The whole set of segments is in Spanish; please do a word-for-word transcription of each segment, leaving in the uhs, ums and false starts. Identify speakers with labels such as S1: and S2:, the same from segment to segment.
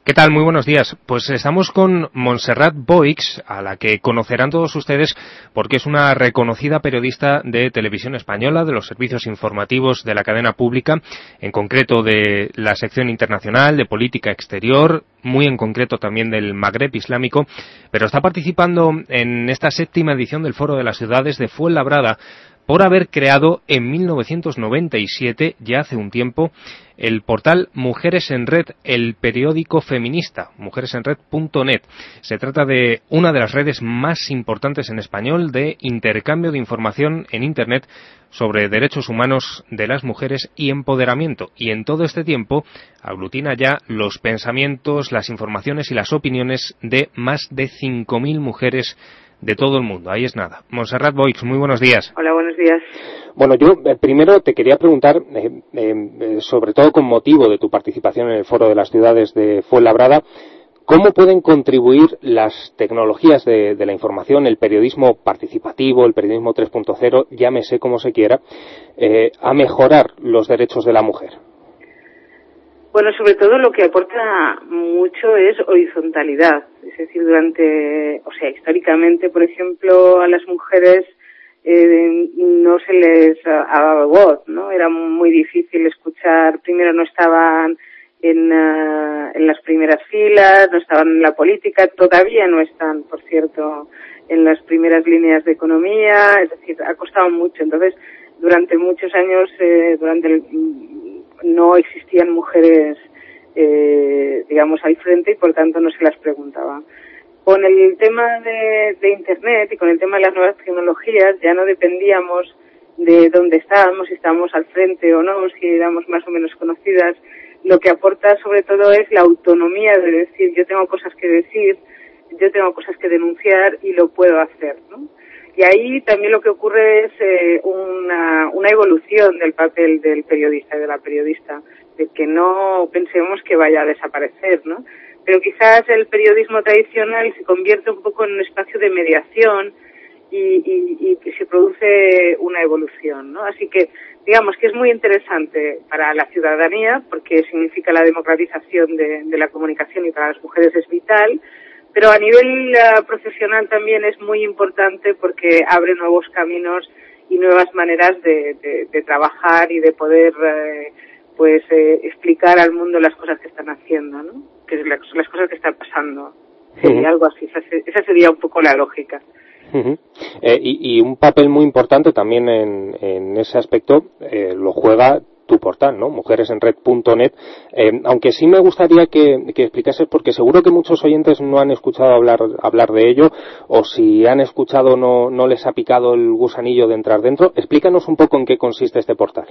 S1: ¿Qué tal? Muy buenos días. Pues estamos con Montserrat Boix, a la que conocerán todos ustedes porque es una reconocida periodista de televisión española, de los servicios informativos de la cadena pública, en concreto de la sección internacional, de política exterior, muy en concreto también del Magreb islámico, pero está participando en esta séptima edición del Foro de las Ciudades de Fuenlabrada por haber creado en mil novecientos noventa y siete, ya hace un tiempo, el portal Mujeres en Red, el periódico feminista, mujeres en red punto net. Se trata de una de las redes más importantes en español de intercambio de información en Internet sobre derechos humanos de las mujeres y empoderamiento. Y en todo este tiempo aglutina ya los pensamientos, las informaciones y las opiniones de más de cinco mil mujeres de todo el mundo. Ahí es nada. Montserrat Boix, muy buenos días.
S2: Hola, buenos días.
S3: Bueno, yo eh, primero te quería preguntar, eh, eh, sobre todo con motivo de tu participación en el Foro de las Ciudades de Fuenlabrada, ¿cómo pueden contribuir las tecnologías de, de la información, el periodismo participativo, el periodismo tres punto cero, llámese como se quiera, eh, a mejorar los derechos de la mujer?
S2: Bueno, sobre todo lo que aporta mucho es horizontalidad. Es decir, durante, o sea, históricamente, por ejemplo, a las mujeres eh, no se les daba voz, ¿no? Era muy difícil escuchar. Primero no estaban en, uh, en las primeras filas, no estaban en la política, todavía no están, por cierto, en las primeras líneas de economía. Es decir, ha costado mucho. Entonces, durante muchos años, eh, durante el, no existían mujeres, eh, digamos, al frente y por tanto no se las preguntaba. Con el tema de, de Internet y con el tema de las nuevas tecnologías ya no dependíamos de dónde estábamos, si estábamos al frente o no, si éramos más o menos conocidas. Lo que aporta sobre todo es la autonomía de decir, yo tengo cosas que decir, yo tengo cosas que denunciar y lo puedo hacer, ¿no? Y ahí también lo que ocurre es eh, una, una evolución del papel del periodista y de la periodista, de que no pensemos que vaya a desaparecer, ¿no? Pero quizás el periodismo tradicional se convierte un poco en un espacio de mediación y, y, y se produce una evolución, ¿no? Así que digamos que es muy interesante para la ciudadanía porque significa la democratización de, de la comunicación y para las mujeres es vital. Pero a nivel uh, profesional también es muy importante porque abre nuevos caminos y nuevas maneras de, de, de trabajar y de poder eh, pues eh, explicar al mundo las cosas que están haciendo, ¿no? Que es las, las cosas que están pasando. Sería uh-huh. algo así, esa, esa sería un poco la lógica.
S3: Uh-huh. Eh, y, y un papel muy importante también en, en ese aspecto eh, lo juega tu portal, ¿no? mujeres en red punto net, eh, aunque sí me gustaría que, que explicases, porque seguro que muchos oyentes no han escuchado hablar hablar de ello, o si han escuchado no, no les ha picado el gusanillo de entrar dentro. Explícanos un poco en qué consiste este portal.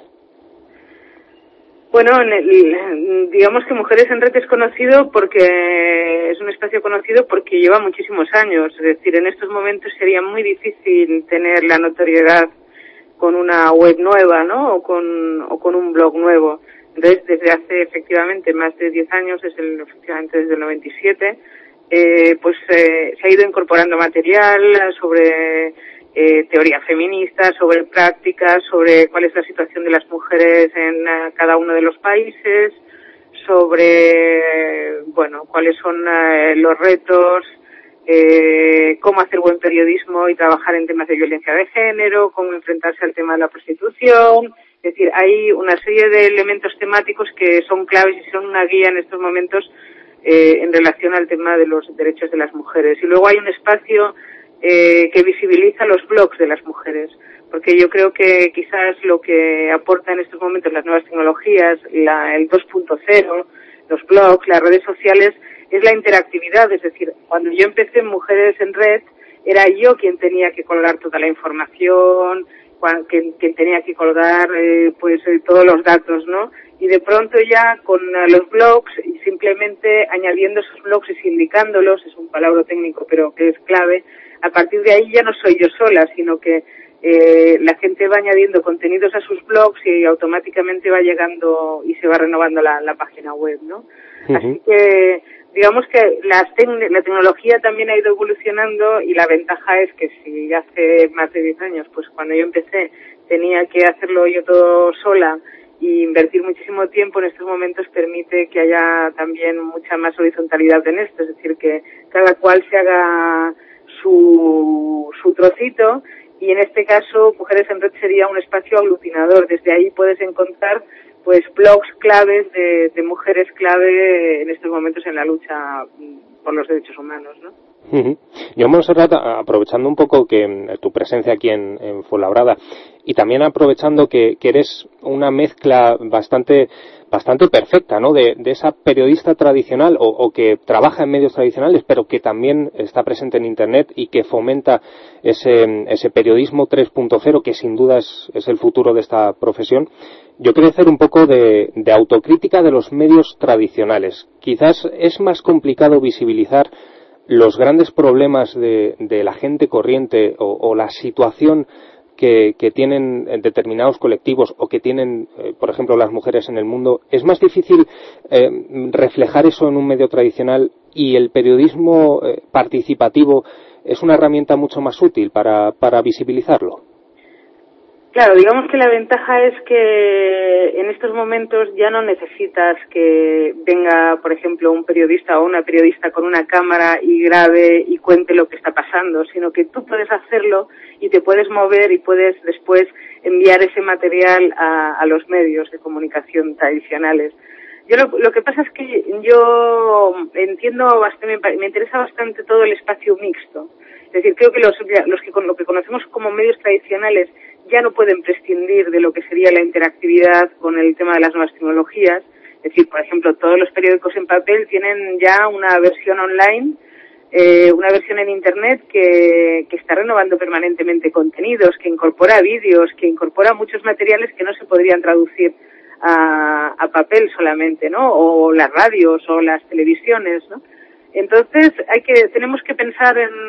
S2: Bueno, en el, digamos que Mujeres en Red es conocido porque es un espacio conocido porque lleva muchísimos años, es decir, en estos momentos sería muy difícil tener la notoriedad con una web nueva, ¿no? O con, o con un blog nuevo. Entonces, desde hace efectivamente más de diez años, desde el, efectivamente desde el noventa y siete, eh, pues eh, se ha ido incorporando material sobre eh, teoría feminista, sobre prácticas, sobre cuál es la situación de las mujeres en uh, cada uno de los países, sobre, bueno, cuáles son uh, los retos, Eh, cómo hacer buen periodismo y trabajar en temas de violencia de género, cómo enfrentarse al tema de la prostitución. Es decir, hay una serie de elementos temáticos que son claves y son una guía en estos momentos eh, en relación al tema de los derechos de las mujeres. Y luego hay un espacio eh, que visibiliza los blogs de las mujeres, porque yo creo que quizás lo que aporta en estos momentos las nuevas tecnologías, la, el dos punto cero, los blogs, las redes sociales, es la interactividad. Es decir, cuando yo empecé en Mujeres en Red, era yo quien tenía que colgar toda la información, quien, quien tenía que colgar eh, pues eh, todos los datos, ¿no? Y de pronto ya con uh, los blogs, y simplemente añadiendo esos blogs y indicándolos, es un palabra técnico pero que es clave, a partir de ahí ya no soy yo sola, sino que eh, la gente va añadiendo contenidos a sus blogs y automáticamente va llegando y se va renovando la, la página web, ¿no? Uh-huh. Así que digamos que las tec- la tecnología también ha ido evolucionando y la ventaja es que si hace más de diez años, pues cuando yo empecé tenía que hacerlo yo todo sola y invertir muchísimo tiempo en estos momentos permite que haya también mucha más horizontalidad en esto, es decir, que cada cual se haga su, su trocito, y en este caso Mujeres en Red sería un espacio aglutinador. Desde ahí puedes encontrar pues blogs claves de, de mujeres clave en estos momentos en la lucha por los derechos humanos, ¿no?
S3: Uh-huh. Yo, Montserrat, aprovechando un poco que tu presencia aquí en, en Fuenlabrada, y también aprovechando que, que eres una mezcla bastante bastante perfecta, ¿no?, de, de esa periodista tradicional o, o que trabaja en medios tradicionales, pero que también está presente en Internet y que fomenta ese, ese periodismo tres punto cero, que sin duda es, es el futuro de esta profesión. Yo quiero hacer un poco de, de autocrítica de los medios tradicionales. Quizás es más complicado visibilizar los grandes problemas de, de la gente corriente o, o la situación que, que tienen determinados colectivos o que tienen, eh, por ejemplo, las mujeres en el mundo. Es más difícil eh, reflejar eso en un medio tradicional, y el periodismo eh, participativo es una herramienta mucho más útil para, para visibilizarlo.
S2: Claro, digamos que la ventaja es que en estos momentos ya no necesitas que venga, por ejemplo, un periodista o una periodista con una cámara y grabe y cuente lo que está pasando, sino que tú puedes hacerlo y te puedes mover y puedes después enviar ese material a, a los medios de comunicación tradicionales. Yo lo, lo que pasa es que yo entiendo bastante, me, me interesa bastante todo el espacio mixto. Es decir, creo que los, los que con lo que conocemos como medios tradicionales ya no pueden prescindir de lo que sería la interactividad con el tema de las nuevas tecnologías. Es decir, por ejemplo, todos los periódicos en papel tienen ya una versión online, eh, una versión en Internet que, que está renovando permanentemente contenidos, que incorpora vídeos, que incorpora muchos materiales que no se podrían traducir a, a papel solamente, ¿no? O las radios o las televisiones, ¿no? Entonces, hay que, tenemos que pensar en,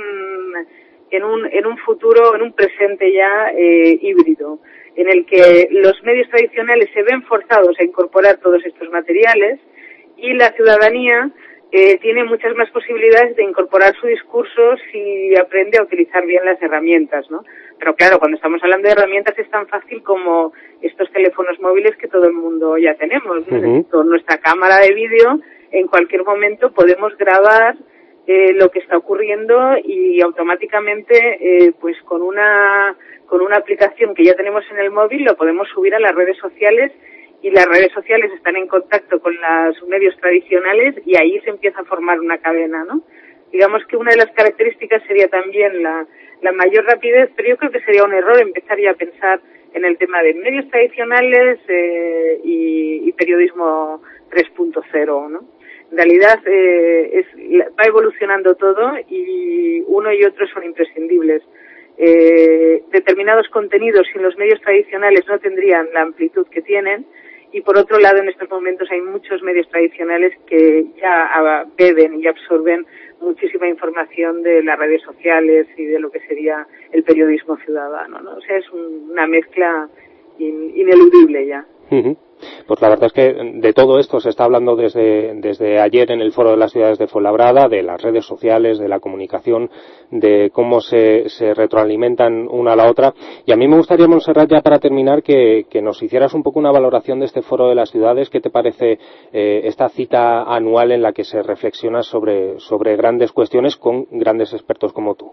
S2: en un, en un futuro, en un presente ya eh, híbrido, en el que los medios tradicionales se ven forzados a incorporar todos estos materiales y la ciudadanía eh, tiene muchas más posibilidades de incorporar su discurso si aprende a utilizar bien las herramientas, ¿no? Pero claro, cuando estamos hablando de herramientas es tan fácil como estos teléfonos móviles que todo el mundo ya tenemos, ¿no? Uh-huh. Con nuestra cámara de vídeo en cualquier momento podemos grabar eh, lo que está ocurriendo y automáticamente eh, pues con una con una aplicación que ya tenemos en el móvil lo podemos subir a las redes sociales, y las redes sociales están en contacto con los medios tradicionales y ahí se empieza a formar una cadena, ¿no? Digamos que una de las características sería también la, la mayor rapidez, pero yo creo que sería un error empezar ya a pensar en el tema de medios tradicionales eh, y, y periodismo tres punto cero, ¿no? En realidad eh, es, va evolucionando todo y uno y otro son imprescindibles. Eh, determinados contenidos sin los medios tradicionales no tendrían la amplitud que tienen, y por otro lado en estos momentos hay muchos medios tradicionales que ya beben y absorben muchísima información de las redes sociales y de lo que sería el periodismo ciudadano, ¿no? O sea, es un, una mezcla in, ineludible ya.
S3: Uh-huh. Pues la verdad es que de todo esto se está hablando desde, desde ayer en el Foro de las Ciudades de Fuenlabrada, de las redes sociales, de la comunicación, de cómo se, se retroalimentan una a la otra. Y a mí me gustaría, Montserrat, ya para terminar, que, que nos hicieras un poco una valoración de este Foro de las Ciudades. ¿Qué te parece eh, esta cita anual en la que se reflexiona sobre, sobre grandes cuestiones con grandes expertos como tú?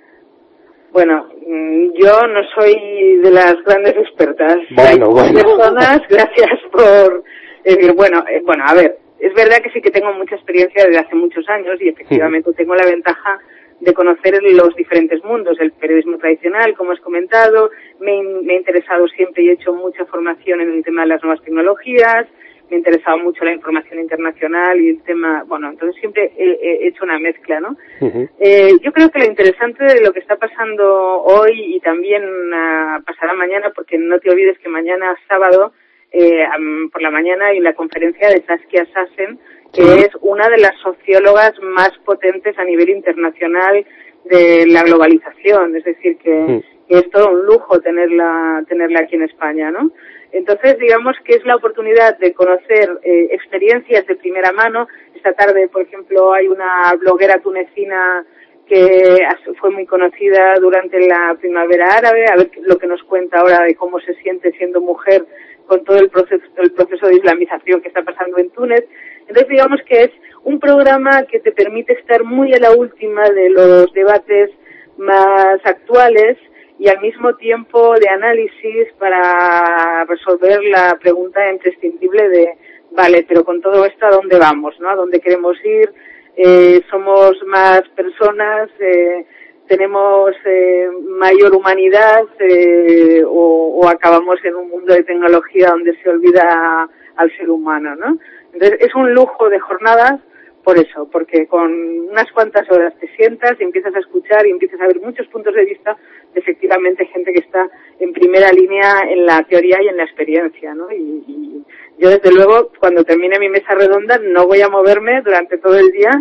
S2: Bueno, yo no soy de las grandes expertas.
S3: Bueno,
S2: Hay
S3: bueno.
S2: personas, gracias por decir, bueno, eh, bueno, a ver, es verdad que sí que tengo mucha experiencia desde hace muchos años y efectivamente tengo la ventaja de conocer los diferentes mundos, el periodismo tradicional, como has comentado, me, me he interesado siempre y he hecho mucha formación en el tema de las nuevas tecnologías, me ha interesado mucho la información internacional y el tema, bueno, entonces siempre he, he hecho una mezcla, ¿no? Uh-huh. Eh, yo creo que lo interesante de lo que está pasando hoy y también uh, pasará mañana, porque no te olvides que mañana sábado, eh, um, por la mañana hay la conferencia de Saskia Sassen, que uh-huh. es una de las sociólogas más potentes a nivel internacional de la globalización, es decir, que, uh-huh. que es todo un lujo tenerla, tenerla aquí en España, ¿no? Entonces, digamos que es la oportunidad de conocer eh, experiencias de primera mano. Esta tarde, por ejemplo, hay una bloguera tunecina que fue muy conocida durante la primavera árabe, a ver lo que nos cuenta ahora de cómo se siente siendo mujer con todo el proceso, el proceso de islamización que está pasando en Túnez. Entonces digamos que es un programa que te permite estar muy a la última de los debates más actuales y al mismo tiempo de análisis para resolver la pregunta imprescindible de, vale, pero con todo esto ¿a dónde vamos, no? ¿A dónde queremos ir? Eh, somos más personas, eh, tenemos eh, mayor humanidad eh, o, o acabamos en un mundo de tecnología donde se olvida al ser humano, ¿no? Entonces es un lujo de jornadas por eso, porque con unas cuantas horas te sientas y empiezas a escuchar y empiezas a ver muchos puntos de vista de efectivamente gente que está en primera línea en la teoría y en la experiencia, ¿no? Y, y yo desde luego cuando termine mi mesa redonda no voy a moverme durante todo el día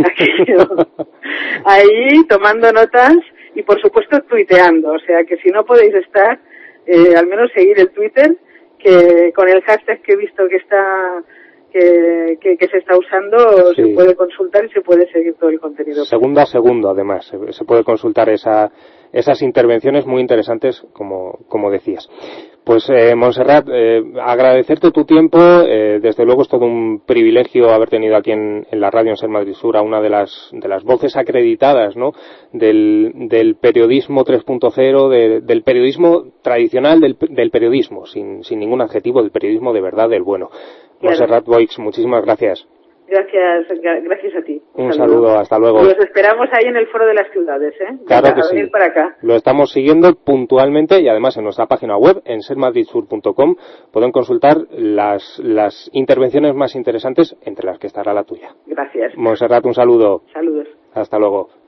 S2: ahí tomando notas y por supuesto tuiteando, o sea que si no podéis estar, eh, al menos seguir el Twitter, que con el hashtag que he visto que está Que, que, que se está usando, sí. Se puede consultar y se puede seguir todo el contenido.
S3: Segundo a segundo, además, se, se puede consultar esa, esas intervenciones muy interesantes, como, como decías. Pues, eh, Montserrat, eh, agradecerte tu tiempo. Eh, desde luego es todo un privilegio haber tenido aquí en, en la radio en Ser Madrid Sur a una de las, de las voces acreditadas, ¿no? Del, del periodismo tres punto cero, de, del periodismo tradicional, del, del periodismo, sin, sin ningún adjetivo, del periodismo de verdad, del bueno. Claro. Montserrat Boix, muchísimas gracias.
S2: Gracias, gracias a ti.
S3: Un, Un saludo. saludo, hasta luego.
S2: Los esperamos ahí en el Foro de las Ciudades, ¿eh?
S3: Claro que
S2: a venir
S3: sí.
S2: Para acá.
S3: Lo estamos siguiendo puntualmente y además en nuestra página web, en ser madrid sur punto com, pueden consultar las, las intervenciones más interesantes, entre las que estará la tuya.
S2: Gracias.
S3: Montserrat, un saludo.
S2: Saludos.
S3: Hasta luego.